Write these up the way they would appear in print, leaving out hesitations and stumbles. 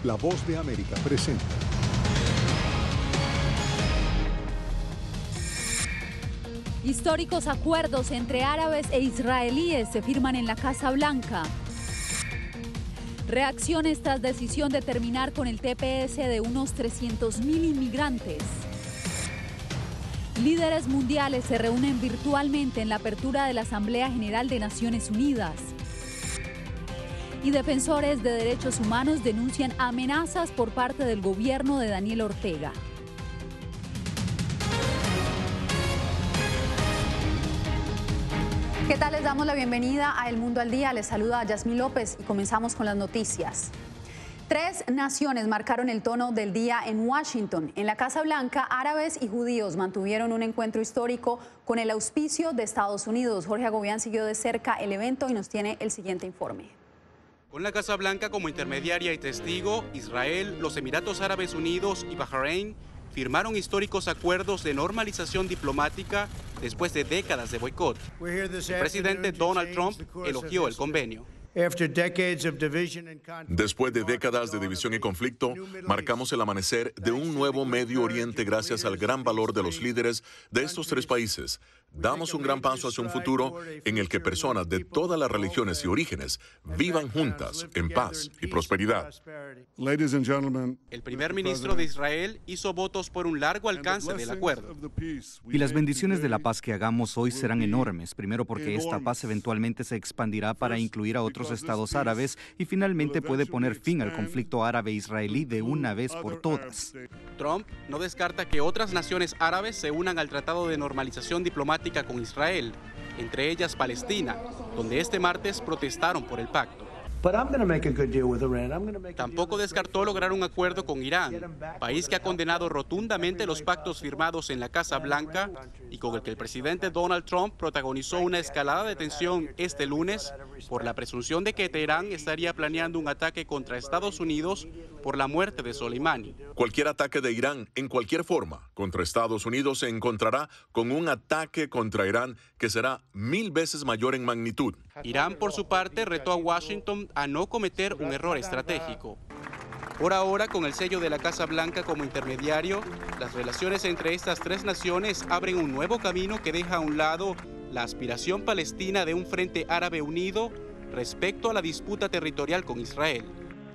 La Voz de América presenta. Históricos acuerdos entre árabes e israelíes se firman en la Casa Blanca. Reacciones tras decisión de terminar con el TPS de unos 300.000 inmigrantes. Líderes mundiales se reúnen virtualmente en la apertura de la Asamblea General de Naciones Unidas. Y defensores de derechos humanos denuncian amenazas por parte del gobierno de Daniel Ortega. ¿Qué tal? Les damos la bienvenida a El Mundo al Día. Les saluda Yasmín López y comenzamos con las noticias. 3 naciones marcaron el tono del día en Washington. En la Casa Blanca, árabes y judíos mantuvieron un encuentro histórico con el auspicio de Estados Unidos. Jorge Agobián siguió de cerca el evento y nos tiene el siguiente informe. Con la Casa Blanca como intermediaria y testigo, Israel, los Emiratos Árabes Unidos y Bahrein firmaron históricos acuerdos de normalización diplomática después de décadas de boicot. El presidente Donald Trump elogió el convenio. Después de décadas de división y conflicto, marcamos el amanecer de un nuevo Medio Oriente gracias al gran valor de los líderes de estos 3 países. Damos un gran paso hacia un futuro en el que personas de todas las religiones y orígenes vivan juntas en paz y prosperidad. El primer ministro de Israel hizo votos por un largo alcance del acuerdo. Y las bendiciones de la paz que hagamos hoy serán enormes. Primero porque esta paz eventualmente se expandirá para incluir a otros estados árabes y finalmente puede poner fin al conflicto árabe-israelí de una vez por todas. Trump no descarta que otras naciones árabes se unan al Tratado de Normalización Diplomática con Israel, entre ellas Palestina, donde este martes protestaron por el pacto. Tampoco descartó lograr un acuerdo con Irán, país que ha condenado rotundamente los pactos firmados en la Casa Blanca y con el que el presidente Donald Trump protagonizó una escalada de tensión este lunes por la presunción de que Teherán estaría planeando un ataque contra Estados Unidos por la muerte de Soleimani. Cualquier ataque de Irán, en cualquier forma, contra Estados Unidos se encontrará con un ataque contra Irán que será 1000 veces mayor en magnitud. Irán, por su parte, retó a Washington a no cometer un error estratégico. Por ahora, con el sello de la Casa Blanca como intermediario, las relaciones entre estas 3 naciones abren un nuevo camino que deja a un lado la aspiración palestina de un frente árabe unido respecto a la disputa territorial con Israel.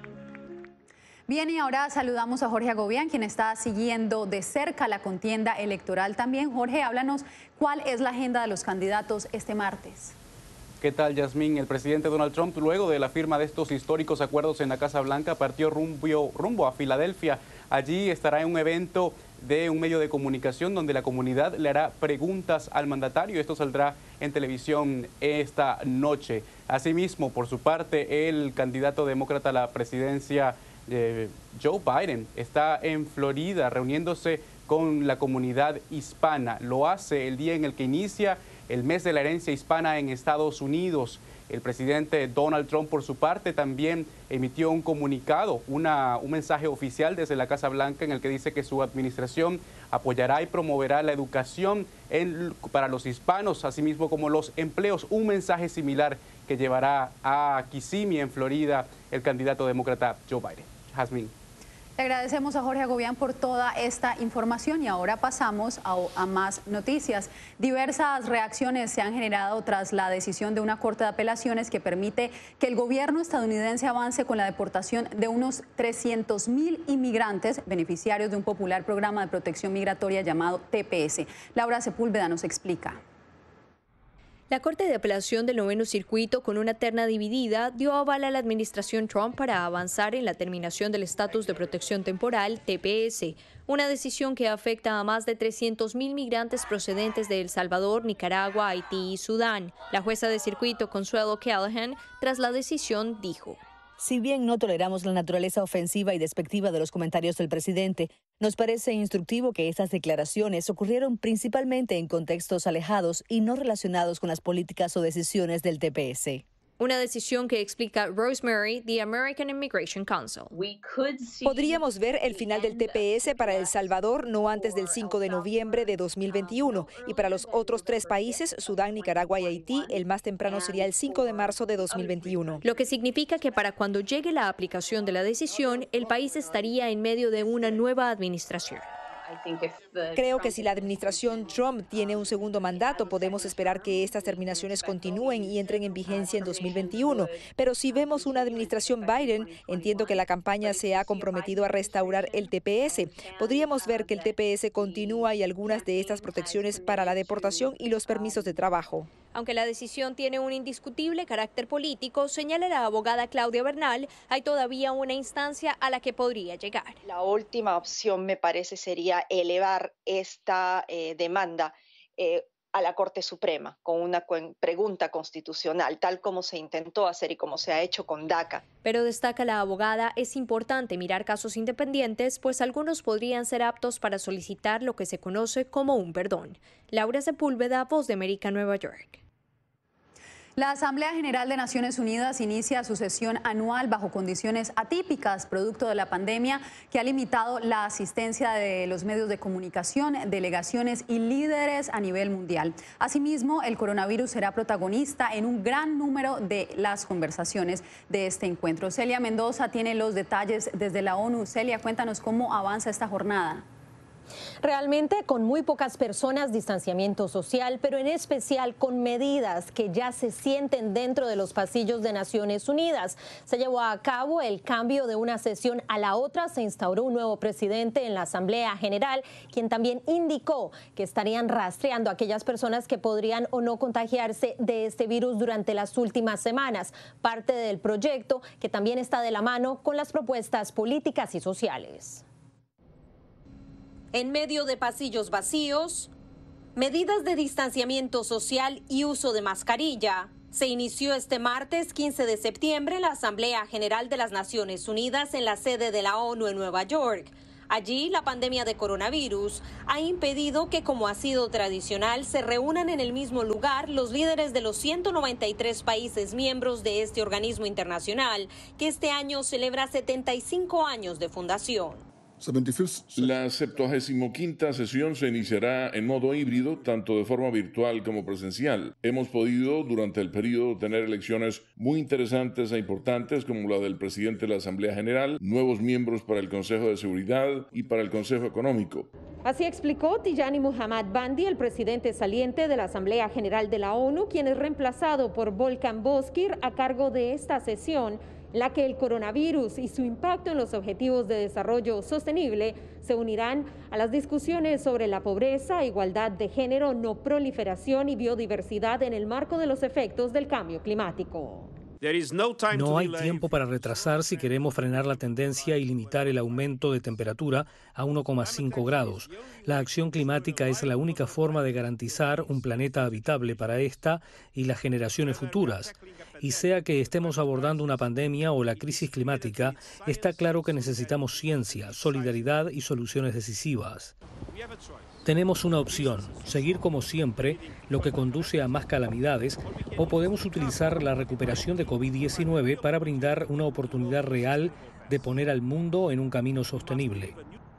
Bien, y ahora saludamos a Jorge Agobián, quien está siguiendo de cerca la contienda electoral también. Jorge, háblanos cuál es la agenda de los candidatos este martes. ¿Qué tal, Yasmín? El presidente Donald Trump, luego de la firma de estos históricos acuerdos en la Casa Blanca, partió rumbo a Filadelfia. Allí estará en un evento de un medio de comunicación donde la comunidad le hará preguntas al mandatario. Esto saldrá en televisión esta noche. Asimismo, por su parte, el candidato demócrata a la presidencia, Joe Biden, está en Florida reuniéndose con la comunidad hispana. Lo hace el día en el que inicia el mes de la herencia hispana en Estados Unidos. El presidente Donald Trump, por su parte, también emitió un comunicado, un mensaje oficial desde la Casa Blanca en el que dice que su administración apoyará y promoverá la educación para los hispanos, así mismo como los empleos. Un mensaje similar que llevará a Kissimmee, en Florida, el candidato demócrata Joe Biden. Jazmín. Le agradecemos a Jorge Agobián por toda esta información y ahora pasamos a más noticias. Diversas reacciones se han generado tras la decisión de una corte de apelaciones que permite que el gobierno estadounidense avance con la deportación de unos 300.000 inmigrantes beneficiarios de un popular programa de protección migratoria llamado TPS. Laura Sepúlveda nos explica. La Corte de Apelación del Noveno Circuito, con una terna dividida, dio aval a la administración Trump para avanzar en la terminación del estatus de protección temporal, TPS, una decisión que afecta a más de 300.000 migrantes procedentes de El Salvador, Nicaragua, Haití y Sudán. La jueza de circuito, Consuelo Callahan, tras la decisión, dijo: Si bien no toleramos la naturaleza ofensiva y despectiva de los comentarios del presidente, nos parece instructivo que estas declaraciones ocurrieron principalmente en contextos alejados y no relacionados con las políticas o decisiones del TPS. Una decisión que explica Rosemary, the American Immigration Council. Podríamos ver el final del TPS para El Salvador no antes del 5 de noviembre de 2021 y para los otros 3 países, Sudán, Nicaragua y Haití, el más temprano sería el 5 de marzo de 2021. Lo que significa que para cuando llegue la aplicación de la decisión, el país estaría en medio de una nueva administración. Creo que si la administración Trump tiene un segundo mandato, podemos esperar que estas terminaciones continúen y entren en vigencia en 2021. Pero si vemos una administración Biden, entiendo que la campaña se ha comprometido a restaurar el TPS. Podríamos ver que el TPS continúa y algunas de estas protecciones para la deportación y los permisos de trabajo. Aunque la decisión tiene un indiscutible carácter político, señala la abogada Claudia Bernal, hay todavía una instancia a la que podría llegar. La última opción, me parece, sería elevar esta demanda a la Corte Suprema con una pregunta constitucional, tal como se intentó hacer y como se ha hecho con DACA. Pero destaca la abogada, es importante mirar casos independientes, pues algunos podrían ser aptos para solicitar lo que se conoce como un perdón. Laura Sepúlveda, Voz de América, Nueva York. La Asamblea General de Naciones Unidas inicia su sesión anual bajo condiciones atípicas, producto de la pandemia que ha limitado la asistencia de los medios de comunicación, delegaciones y líderes a nivel mundial. Asimismo, el coronavirus será protagonista en un gran número de las conversaciones de este encuentro. Celia Mendoza tiene los detalles desde la ONU. Celia, cuéntanos cómo avanza esta jornada. Realmente con muy pocas personas, distanciamiento social, pero en especial con medidas que ya se sienten dentro de los pasillos de Naciones Unidas. Se llevó a cabo el cambio de una sesión a la otra, se instauró un nuevo presidente en la Asamblea General, quien también indicó que estarían rastreando a aquellas personas que podrían o no contagiarse de este virus durante las últimas semanas, parte del proyecto que también está de la mano con las propuestas políticas y sociales. En medio de pasillos vacíos, medidas de distanciamiento social y uso de mascarilla, se inició este martes 15 de septiembre la Asamblea General de las Naciones Unidas en la sede de la ONU en Nueva York. Allí, la pandemia de coronavirus ha impedido que, como ha sido tradicional, se reúnan en el mismo lugar los líderes de los 193 países miembros de este organismo internacional, que este año celebra 75 años de fundación. La 75ª sesión se iniciará en modo híbrido, tanto de forma virtual como presencial. Hemos podido, durante el periodo, tener elecciones muy interesantes e importantes, como la del presidente de la Asamblea General, nuevos miembros para el Consejo de Seguridad y para el Consejo Económico. Así explicó Tijani Muhammad Bandi, el presidente saliente de la Asamblea General de la ONU, quien es reemplazado por Volkan Bozkir a cargo de esta sesión, en la que el coronavirus y su impacto en los objetivos de desarrollo sostenible se unirán a las discusiones sobre la pobreza, igualdad de género, no proliferación y biodiversidad en el marco de los efectos del cambio climático. No hay tiempo para retrasar si queremos frenar la tendencia y limitar el aumento de temperatura a 1,5 grados. La acción climática es la única forma de garantizar un planeta habitable para esta y las generaciones futuras. Y sea que estemos abordando una pandemia o la crisis climática, está claro que necesitamos ciencia, solidaridad y soluciones decisivas. Tenemos una opción, seguir como siempre, lo que conduce a más calamidades, o podemos utilizar la recuperación de COVID-19 para brindar una oportunidad real de poner al mundo en un camino sostenible.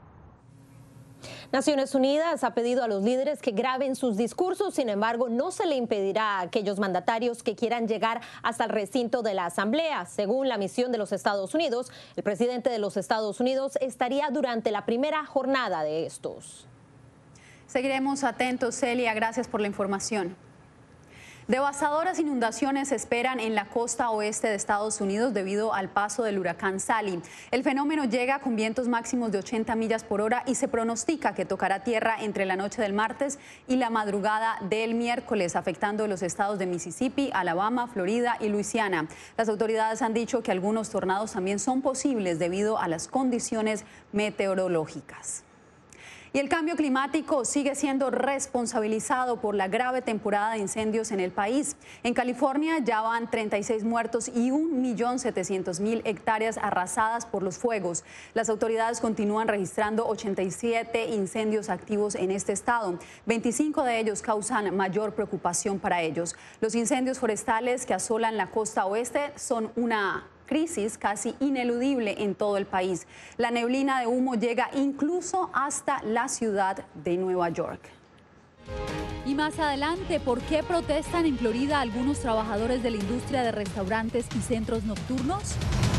Naciones Unidas ha pedido a los líderes que graben sus discursos, sin embargo, no se le impedirá a aquellos mandatarios que quieran llegar hasta el recinto de la Asamblea. Según la misión de los Estados Unidos, el presidente de los Estados Unidos estaría durante la primera jornada de estos. Seguiremos atentos, Celia. Gracias por la información. Devastadoras inundaciones se esperan en la costa oeste de Estados Unidos debido al paso del huracán Sally. El fenómeno llega con vientos máximos de 80 millas por hora y se pronostica que tocará tierra entre la noche del martes y la madrugada del miércoles, afectando los estados de Mississippi, Alabama, Florida y Luisiana. Las autoridades han dicho que algunos tornados también son posibles debido a las condiciones meteorológicas. Y el cambio climático sigue siendo responsabilizado por la grave temporada de incendios en el país. En California ya van 36 muertos y 1.700.000 hectáreas arrasadas por los fuegos. Las autoridades continúan registrando 87 incendios activos en este estado. 25 de ellos causan mayor preocupación para ellos. Los incendios forestales que asolan la costa oeste son una crisis casi ineludible en todo el país. La neblina de humo llega incluso hasta la ciudad de Nueva York. Y más adelante, ¿por qué protestan en Florida algunos trabajadores de la industria de restaurantes y centros nocturnos?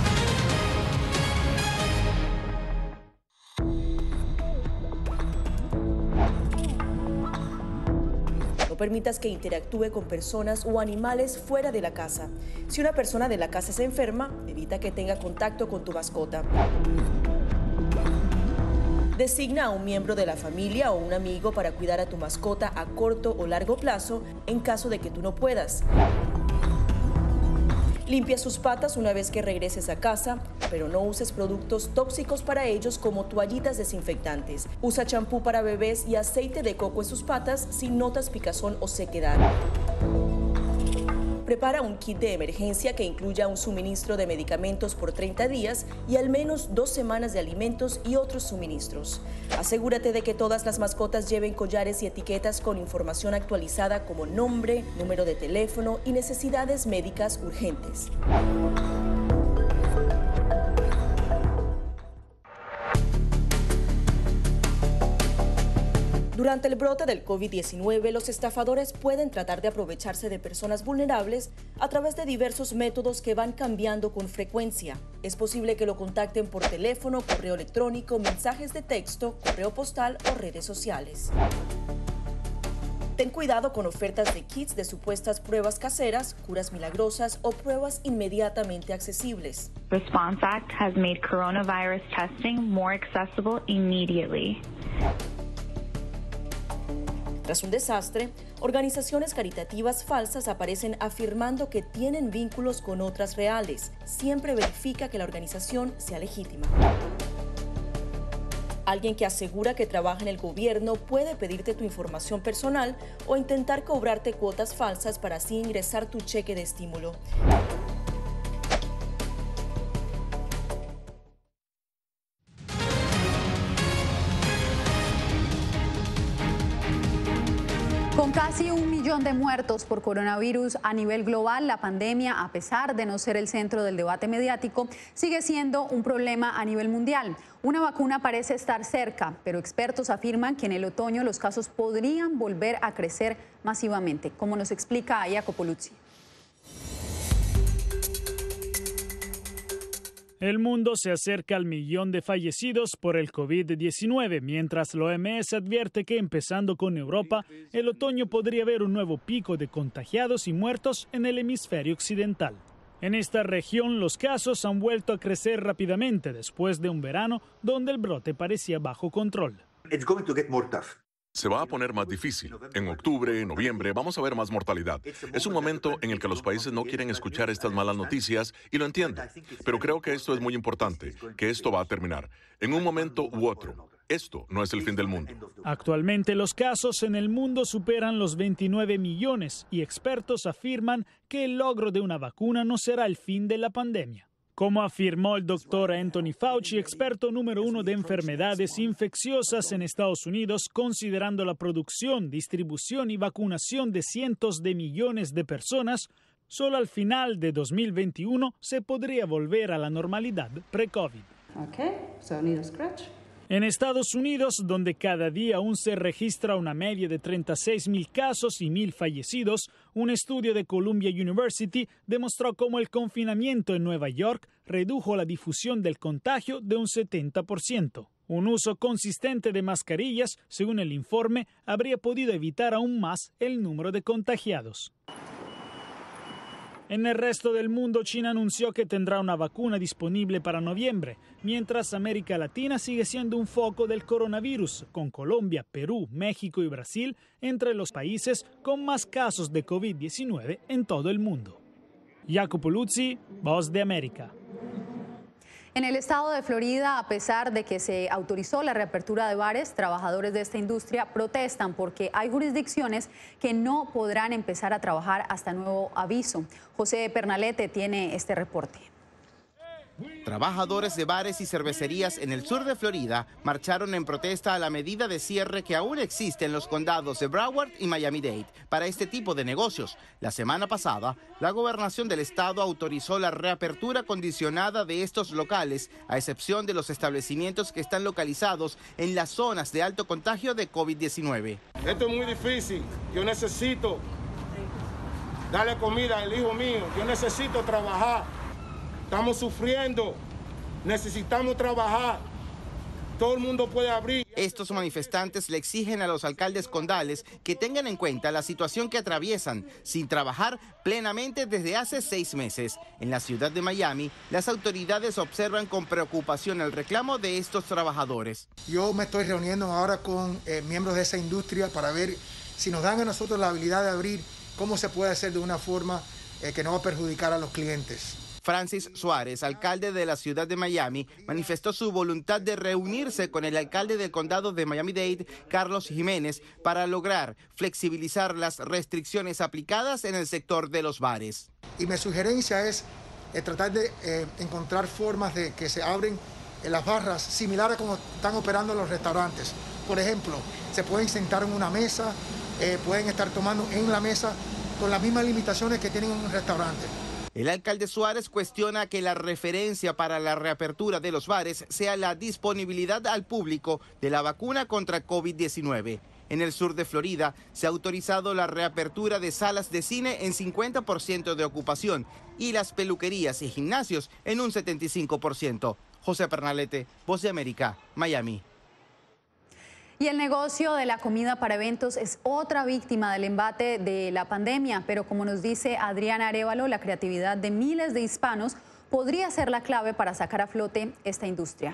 No permitas que interactúe con personas o animales fuera de la casa. Si una persona de la casa se enferma, evita que tenga contacto con tu mascota. Designa a un miembro de la familia o un amigo para cuidar a tu mascota a corto o largo plazo en caso de que tú no puedas. Limpia sus patas una vez que regreses a casa, pero no uses productos tóxicos para ellos como toallitas desinfectantes. Usa champú para bebés y aceite de coco en sus patas si notas picazón o sequedad. Prepara un kit de emergencia que incluya un suministro de medicamentos por 30 días y al menos 2 semanas de alimentos y otros suministros. Asegúrate de que todas las mascotas lleven collares y etiquetas con información actualizada como nombre, número de teléfono y necesidades médicas urgentes. Durante el brote del COVID-19, los estafadores pueden tratar de aprovecharse de personas vulnerables a través de diversos métodos que van cambiando con frecuencia. Es posible que lo contacten por teléfono, correo electrónico, mensajes de texto, correo postal o redes sociales. Ten cuidado con ofertas de kits de supuestas pruebas caseras, curas milagrosas o pruebas inmediatamente accesibles. Response Act has made coronavirus testing more accessible immediately. Tras un desastre, organizaciones caritativas falsas aparecen afirmando que tienen vínculos con otras reales. Siempre verifica que la organización sea legítima. Alguien que asegura que trabaja en el gobierno puede pedirte tu información personal o intentar cobrarte cuotas falsas para así ingresar tu cheque de estímulo. Con casi 1 millón de muertos por coronavirus a nivel global, la pandemia, a pesar de no ser el centro del debate mediático, sigue siendo un problema a nivel mundial. Una vacuna parece estar cerca, pero expertos afirman que en el otoño los casos podrían volver a crecer masivamente, como nos explica Jacopo Luzzi. El mundo se acerca al 1 millón de fallecidos por el COVID-19, mientras la OMS advierte que, empezando con Europa, el otoño podría haber un nuevo pico de contagiados y muertos en el hemisferio occidental. En esta región, los casos han vuelto a crecer rápidamente después de un verano donde el brote parecía bajo control. Se va a poner más difícil. En octubre, noviembre, vamos a ver más mortalidad. Es un momento en el que los países no quieren escuchar estas malas noticias y lo entiendo. Pero creo que esto es muy importante, que esto va a terminar, en un momento u otro. Esto no es el fin del mundo. Actualmente los casos en el mundo superan los 29 millones y expertos afirman que el logro de una vacuna no será el fin de la pandemia. Como afirmó el doctor Anthony Fauci, experto número 1 de enfermedades infecciosas en Estados Unidos, considerando la producción, distribución y vacunación de cientos de millones de personas, solo al final de 2021 se podría volver a la normalidad pre-COVID. En Estados Unidos, donde cada día aún se registra una media de 36.000 casos y 1.000 fallecidos, un estudio de Columbia University demostró cómo el confinamiento en Nueva York redujo la difusión del contagio de un 70%. Un uso consistente de mascarillas, según el informe, habría podido evitar aún más el número de contagiados. En el resto del mundo, China anunció que tendrá una vacuna disponible para noviembre, mientras América Latina sigue siendo un foco del coronavirus, con Colombia, Perú, México y Brasil entre los países con más casos de COVID-19 en todo el mundo. Jacopo Luzzi, Voz de América. En el estado de Florida, a pesar de que se autorizó la reapertura de bares, trabajadores de esta industria protestan porque hay jurisdicciones que no podrán empezar a trabajar hasta nuevo aviso. José Pernalete tiene este reporte. Trabajadores de bares y cervecerías en el sur de Florida marcharon en protesta a la medida de cierre que aún existe en los condados de Broward y Miami-Dade para este tipo de negocios. La semana pasada, la gobernación del estado autorizó la reapertura condicionada de estos locales, a excepción de los establecimientos que están localizados en las zonas de alto contagio de COVID-19. Esto es muy difícil. Yo necesito darle comida al hijo mío. Yo necesito trabajar. Estamos sufriendo, necesitamos trabajar, todo el mundo puede abrir. Estos manifestantes le exigen a los alcaldes condales que tengan en cuenta la situación que atraviesan, sin trabajar plenamente desde hace 6 meses. En la ciudad de Miami, las autoridades observan con preocupación el reclamo de estos trabajadores. Yo me estoy reuniendo ahora con miembros de esa industria para ver si nos dan a nosotros la habilidad de abrir, cómo se puede hacer de una forma que no va a perjudicar a los clientes. Francis Suárez, alcalde de la ciudad de Miami, manifestó su voluntad de reunirse con el alcalde del condado de Miami-Dade, Carlos Jiménez, para lograr flexibilizar las restricciones aplicadas en el sector de los bares. Y mi sugerencia es tratar de encontrar formas de que se abren las barras similares a como están operando los restaurantes. Por ejemplo, se pueden sentar en una mesa, pueden estar tomando en la mesa con las mismas limitaciones que tienen en un restaurante. El alcalde Suárez cuestiona que la referencia para la reapertura de los bares sea la disponibilidad al público de la vacuna contra COVID-19. En el sur de Florida se ha autorizado la reapertura de salas de cine en 50% de ocupación y las peluquerías y gimnasios en un 75%. José Pernalete, Voz de América, Miami. Y el negocio de la comida para eventos es otra víctima del embate de la pandemia, pero como nos dice Adriana Arévalo, la creatividad de miles de hispanos podría ser la clave para sacar a flote esta industria.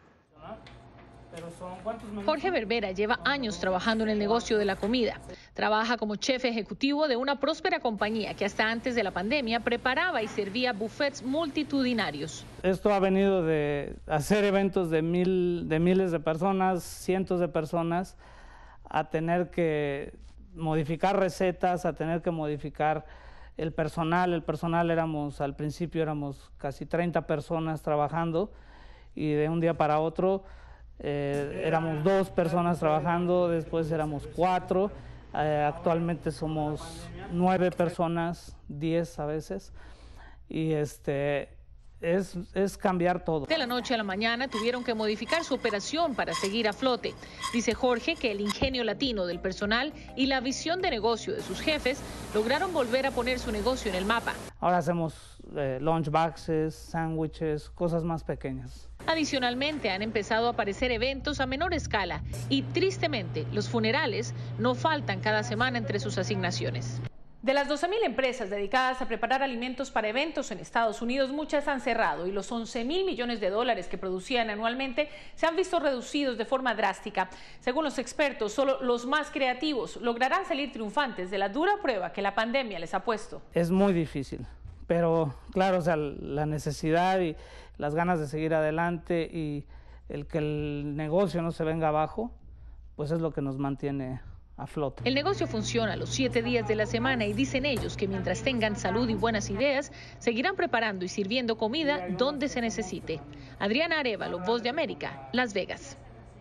Jorge Berbera lleva años trabajando en el negocio de la comida. Trabaja como chef ejecutivo de una próspera compañía que hasta antes de la pandemia preparaba y servía buffets multitudinarios. Esto ha venido de hacer eventos de miles de personas, cientos de personas, a tener que modificar recetas, a tener que modificar el personal. El personal al principio éramos casi 30 personas trabajando y de un día para otro éramos 2 personas trabajando, después éramos 4, actualmente somos 9 personas, 10 a veces, y es cambiar todo. De la noche a la mañana tuvieron que modificar su operación para seguir a flote. Dice Jorge que el ingenio latino del personal y la visión de negocio de sus jefes lograron volver a poner su negocio en el mapa. Ahora hacemos lunchboxes, sándwiches, cosas más pequeñas. Adicionalmente, han empezado a aparecer eventos a menor escala y, tristemente, los funerales no faltan cada semana entre sus asignaciones. De las 12.000 empresas dedicadas a preparar alimentos para eventos en Estados Unidos, muchas han cerrado y los 11.000 millones de dólares que producían anualmente se han visto reducidos de forma drástica. Según los expertos, solo los más creativos lograrán salir triunfantes de la dura prueba que la pandemia les ha puesto. Es muy difícil, pero claro, la necesidad y las ganas de seguir adelante y el que el negocio no se venga abajo, pues es lo que nos mantiene a flote. El negocio funciona los 7 días de la semana y dicen ellos que mientras tengan salud y buenas ideas, seguirán preparando y sirviendo comida donde se necesite. Adriana Arévalo, Voz de América, Las Vegas.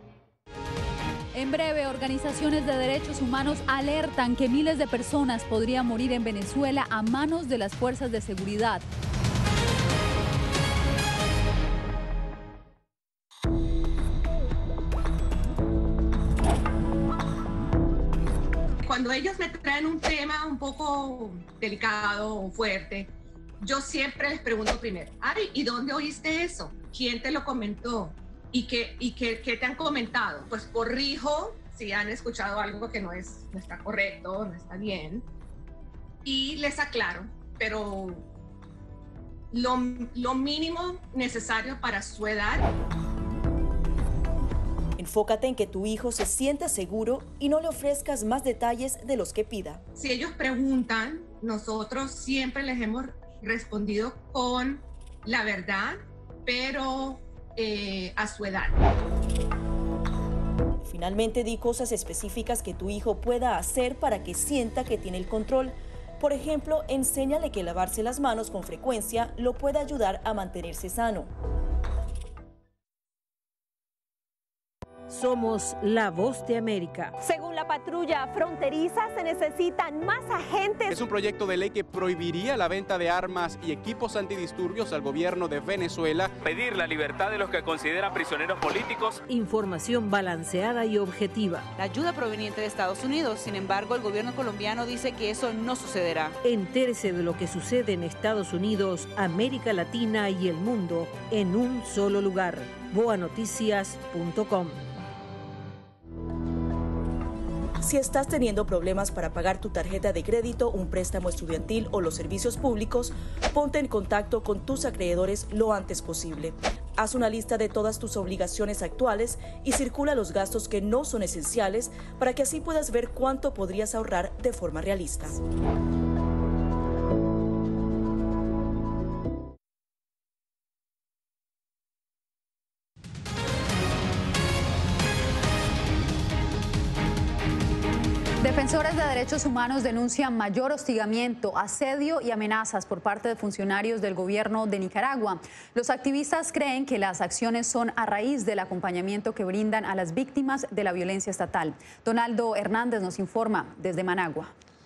En breve, organizaciones de derechos humanos alertan que miles de personas podrían morir en Venezuela a manos de las fuerzas de seguridad. Cuando ellos me traen un tema un poco delicado o fuerte, yo siempre les pregunto primero, ay, ¿y dónde oíste eso? ¿Quién te lo comentó? ¿Y qué te han comentado? Pues corrijo si han escuchado algo que no está correcto, no está bien, y les aclaro, pero lo mínimo necesario para su edad. Enfócate en que tu hijo se sienta seguro y no le ofrezcas más detalles de los que pida. Si ellos preguntan, nosotros siempre les hemos respondido con la verdad, pero a su edad. Finalmente, di cosas específicas que tu hijo pueda hacer para que sienta que tiene el control. Por ejemplo, enséñale que lavarse las manos con frecuencia lo puede ayudar a mantenerse sano. Somos la voz de América. Según la patrulla fronteriza, se necesitan más agentes. Es un proyecto de ley que prohibiría la venta de armas y equipos antidisturbios al gobierno de Venezuela. Pedir la libertad de los que consideran prisioneros políticos. Información balanceada y objetiva. La ayuda proveniente de Estados Unidos, sin embargo, el gobierno colombiano dice que eso no sucederá. Entérese de lo que sucede en Estados Unidos, América Latina y el mundo en un solo lugar. boanoticias.com. Si estás teniendo problemas para pagar tu tarjeta de crédito, un préstamo estudiantil o los servicios públicos, ponte en contacto con tus acreedores lo antes posible. Haz una lista de todas tus obligaciones actuales y circula los gastos que no son esenciales para que así puedas ver cuánto podrías ahorrar de forma realista. Defensores de derechos humanos denuncian mayor hostigamiento, asedio y amenazas por parte de funcionarios del gobierno de Nicaragua. Los activistas creen que las acciones son a raíz del acompañamiento que brindan a las víctimas de la violencia estatal. Donaldo Hernández nos informa desde Managua.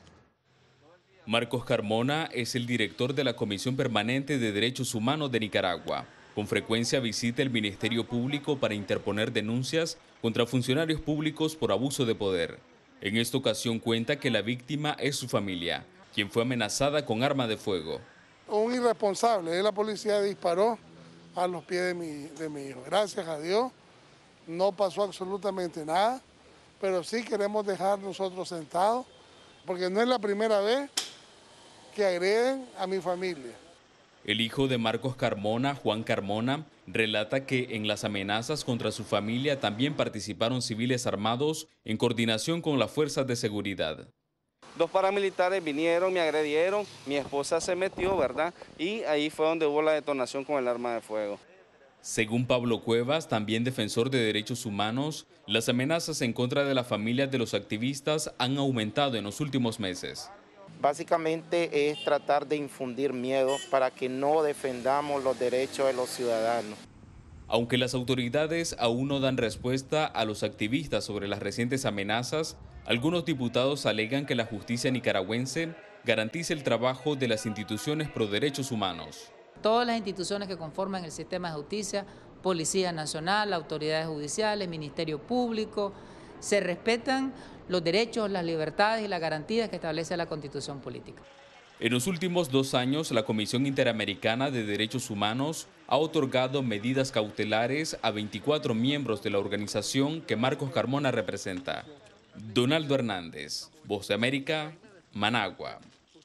Marcos Carmona es el director de la Comisión Permanente de Derechos Humanos de Nicaragua. Con frecuencia visita el Ministerio Público para interponer denuncias contra funcionarios públicos por abuso de poder. En esta ocasión cuenta que la víctima es su familia, quien fue amenazada con arma de fuego. Un irresponsable, la policía disparó a los pies de mi hijo. Gracias a Dios no pasó absolutamente nada, pero sí queremos dejar nosotros sentados, porque no es la primera vez que agreden a mi familia. El hijo de Marcos Carmona, Juan Carmona, relata que en las amenazas contra su familia también participaron civiles armados en coordinación con las fuerzas de seguridad. 2 paramilitares vinieron, me agredieron, mi esposa se metió, ¿verdad? Y ahí fue donde hubo la detonación con el arma de fuego. Según Pablo Cuevas, también defensor de derechos humanos, las amenazas en contra de las familias de los activistas han aumentado en los últimos meses. Básicamente es tratar de infundir miedo para que no defendamos los derechos de los ciudadanos. Aunque las autoridades aún no dan respuesta a los activistas sobre las recientes amenazas, algunos diputados alegan que la justicia nicaragüense garantice el trabajo de las instituciones pro derechos humanos. Todas las instituciones que conforman el sistema de justicia, Policía Nacional, autoridades judiciales, Ministerio Público, se respetan los derechos, las libertades y las garantías que establece la Constitución Política. En los últimos 2 años, la Comisión Interamericana de Derechos Humanos ha otorgado medidas cautelares a 24 miembros de la organización que Marcos Carmona representa. Donaldo Hernández, Voz de América, Managua.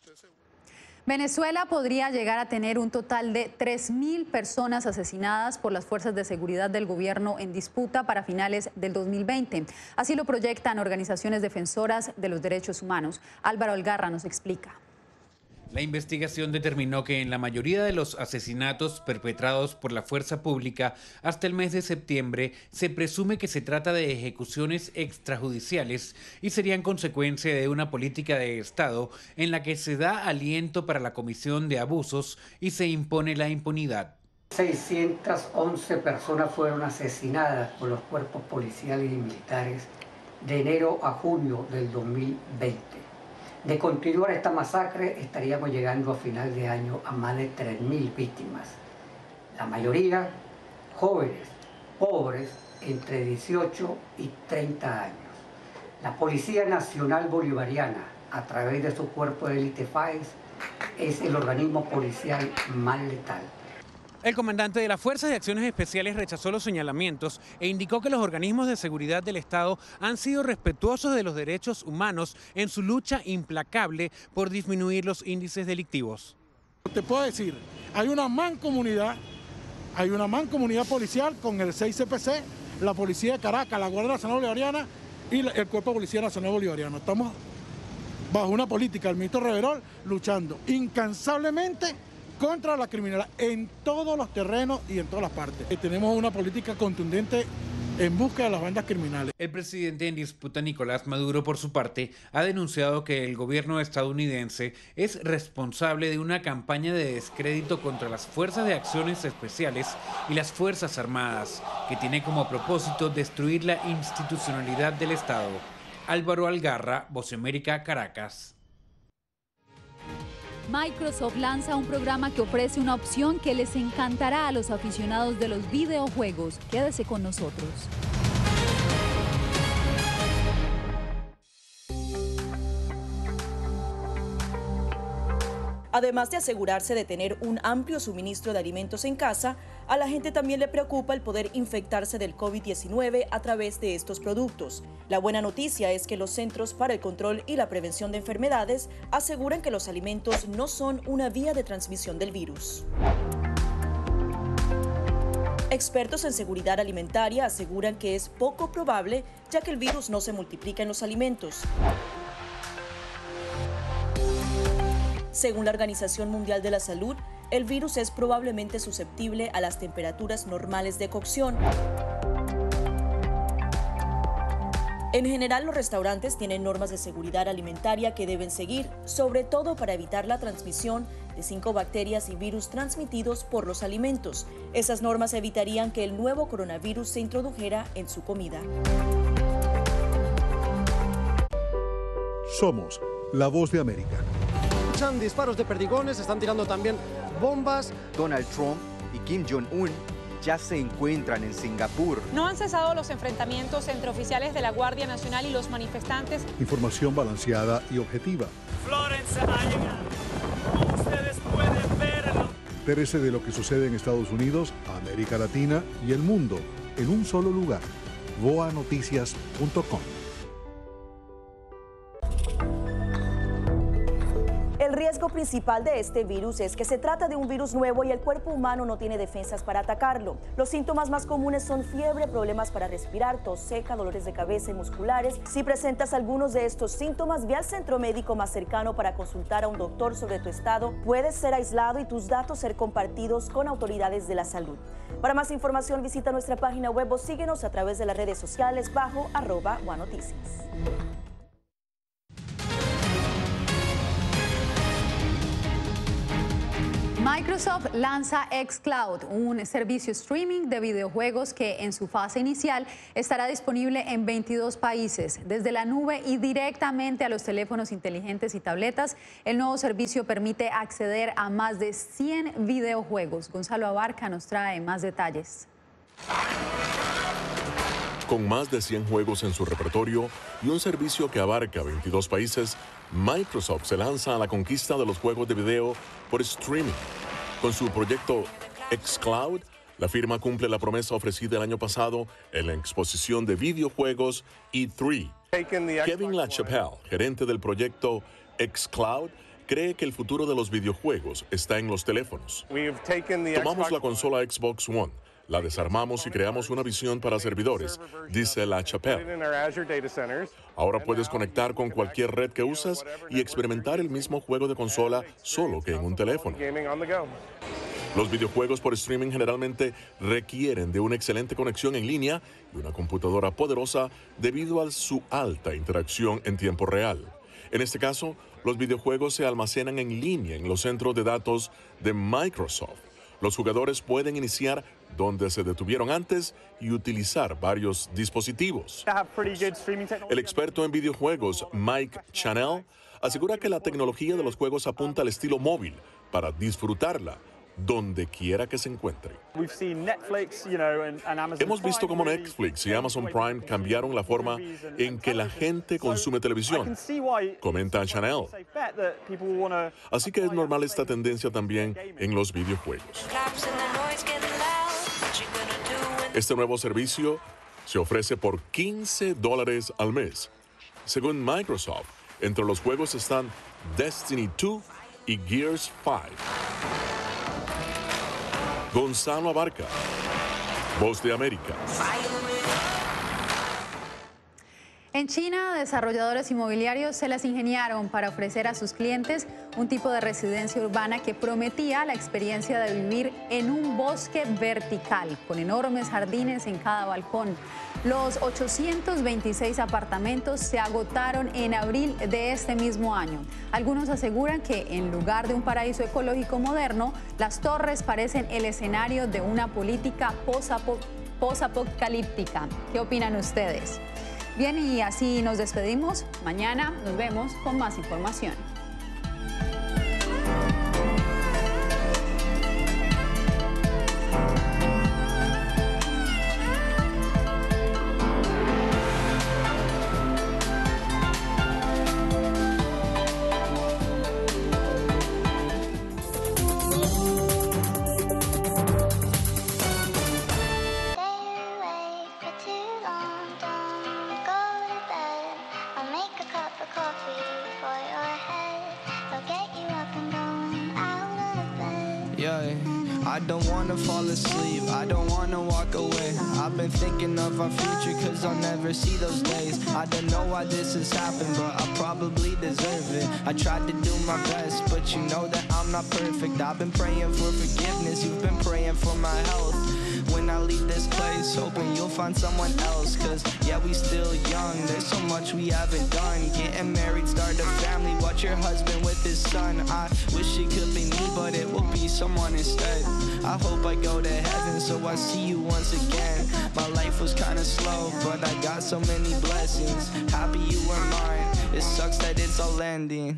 Venezuela podría llegar a tener un total de 3.000 personas asesinadas por las fuerzas de seguridad del gobierno en disputa para finales del 2020. Así lo proyectan organizaciones defensoras de los derechos humanos. Álvaro Algarra nos explica. La investigación determinó que en la mayoría de los asesinatos perpetrados por la fuerza pública hasta el mes de septiembre se presume que se trata de ejecuciones extrajudiciales y serían consecuencia de una política de Estado en la que se da aliento para la comisión de abusos y se impone la impunidad. 611 personas fueron asesinadas por los cuerpos policiales y militares de enero a junio del 2020. De continuar esta masacre, estaríamos llegando a final de año a más de 3.000 víctimas. La mayoría jóvenes, pobres, entre 18 y 30 años. La Policía Nacional Bolivariana, a través de su cuerpo de élite FAES, es el organismo policial más letal. El comandante de las Fuerzas de Acciones Especiales rechazó los señalamientos e indicó que los organismos de seguridad del Estado han sido respetuosos de los derechos humanos en su lucha implacable por disminuir los índices delictivos. Te puedo decir, hay una mancomunidad policial con el 6CPC, la Policía de Caracas, la Guardia Nacional Bolivariana y el Cuerpo de Policía Nacional Bolivariano. Estamos bajo una política del ministro Reverol luchando incansablemente contra la criminalidad en todos los terrenos y en todas las partes. Tenemos una política contundente en busca de las bandas criminales. El presidente en disputa, Nicolás Maduro, por su parte, ha denunciado que el gobierno estadounidense es responsable de una campaña de descrédito contra las Fuerzas de Acciones Especiales y las Fuerzas Armadas, que tiene como propósito destruir la institucionalidad del Estado. Álvaro Algarra, Voz de América, Caracas. Microsoft lanza un programa que ofrece una opción que les encantará a los aficionados de los videojuegos. Quédese con nosotros. Además de asegurarse de tener un amplio suministro de alimentos en casa, a la gente también le preocupa el poder infectarse del COVID-19 a través de estos productos. La buena noticia es que los Centros para el Control y la Prevención de Enfermedades aseguran que los alimentos no son una vía de transmisión del virus. Expertos en seguridad alimentaria aseguran que es poco probable, ya que el virus no se multiplica en los alimentos. Según la Organización Mundial de la Salud, el virus es probablemente susceptible a las temperaturas normales de cocción. En general, los restaurantes tienen normas de seguridad alimentaria que deben seguir, sobre todo para evitar la transmisión de 5 bacterias y virus transmitidos por los alimentos. Esas normas evitarían que el nuevo coronavirus se introdujera en su comida. Somos la Voz de América. Disparos de perdigones, están tirando también bombas. Donald Trump y Kim Jong-un ya se encuentran en Singapur. No han cesado los enfrentamientos entre oficiales de la Guardia Nacional y los manifestantes. Información balanceada y objetiva. Florence ha llegado. Como ustedes pueden verlo. Entérese de lo que sucede en Estados Unidos, América Latina y el mundo en un solo lugar. voanoticias.com. El riesgo principal de este virus es que se trata de un virus nuevo y el cuerpo humano no tiene defensas para atacarlo. Los síntomas más comunes son fiebre, problemas para respirar, tos seca, dolores de cabeza y musculares. Si presentas algunos de estos síntomas, ve al centro médico más cercano para consultar a un doctor sobre tu estado. Puedes ser aislado y tus datos ser compartidos con autoridades de la salud. Para más información, visita nuestra página web o síguenos a través de las redes sociales bajo @OneNoticias. Microsoft lanza xCloud, un servicio streaming de videojuegos que en su fase inicial estará disponible en 22 países. Desde la nube y directamente a los teléfonos inteligentes y tabletas, el nuevo servicio permite acceder a más de 100 videojuegos. Gonzalo Abarca nos trae más detalles. Con más de 100 juegos en su repertorio y un servicio que abarca 22 países, Microsoft se lanza a la conquista de los juegos de video por streaming. Con su proyecto xCloud, la firma cumple la promesa ofrecida el año pasado en la exposición de videojuegos E3. Kevin LaChapelle, gerente del proyecto xCloud, cree que el futuro de los videojuegos está en los teléfonos. Tomamos la consola Xbox One, la desarmamos y creamos una visión para servidores, dice LaChapelle. Ahora puedes conectar con cualquier red que usas y experimentar el mismo juego de consola, solo que en un teléfono. Los videojuegos por streaming generalmente requieren de una excelente conexión en línea y una computadora poderosa debido a su alta interacción en tiempo real. En este caso, los videojuegos se almacenan en línea en los centros de datos de Microsoft. Los jugadores pueden iniciar donde se detuvieron antes y utilizar varios dispositivos. El experto en videojuegos, Mike Chanel, asegura que la tecnología de los juegos apunta al estilo móvil para disfrutarla donde quiera que se encuentre. Hemos visto cómo Netflix y Amazon Prime cambiaron la forma en que la gente consume televisión, comenta Chanel. Así que es normal esta tendencia también en los videojuegos. Este nuevo servicio se ofrece por $15 al mes. Según Microsoft, entre los juegos están Destiny 2 y Gears 5. Gonzalo Abarca, Voz de América. En China, desarrolladores inmobiliarios se las ingeniaron para ofrecer a sus clientes un tipo de residencia urbana que prometía la experiencia de vivir en un bosque vertical, con enormes jardines en cada balcón. Los 826 apartamentos se agotaron en abril de este mismo año. Algunos aseguran que en lugar de un paraíso ecológico moderno, las torres parecen el escenario de una política posapocalíptica. ¿Qué opinan ustedes? Bien, y así nos despedimos. Mañana nos vemos con más información. I don't wanna fall asleep, I don't wanna walk away. I've been thinking of our future cause I'll never see those days. I don't know why this has happened, but I probably deserve it. I tried to do my best, but you know that I'm not perfect. I've been praying for forgiveness, you've been praying for my health. When I leave this place, hoping you'll find someone else. Cause yeah, we still young, there's so much we haven't done. Getting married, start a family, watch your husband with his son. I wish it could be me, but it will be someone instead. I hope I go to heaven so I see you once again. My life was kinda slow, but I got so many blessings. Happy you were mine, it sucks that it's all ending.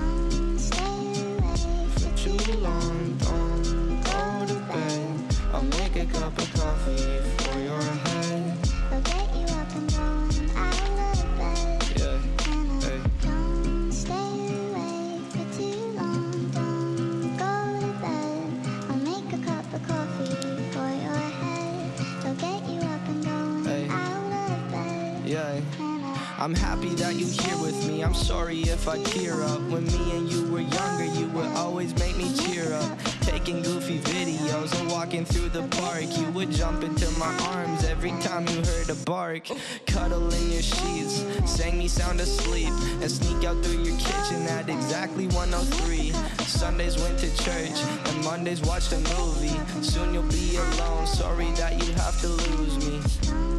For too long, don't go to bed. I'll make a cup of coffee for your head. I'll get you up and going out of bed. Yeah, hey. Don't stay awake for too long. Don't go to bed. I'll make a cup of coffee for your head. I'll get you up and going out of bed. Yeah. I'm happy that you're here with me. I'm sorry if I tear up. When me and you were younger, you would always make me cheer up. Taking goofy videos and walking through the park. You would jump into my arms every time you heard a bark. Cuddle in your sheets, sang me sound asleep, and sneak out through your kitchen at exactly 1:03. Sundays went to church, and Mondays watched a movie. Soon you'll be alone, sorry that you have to lose me.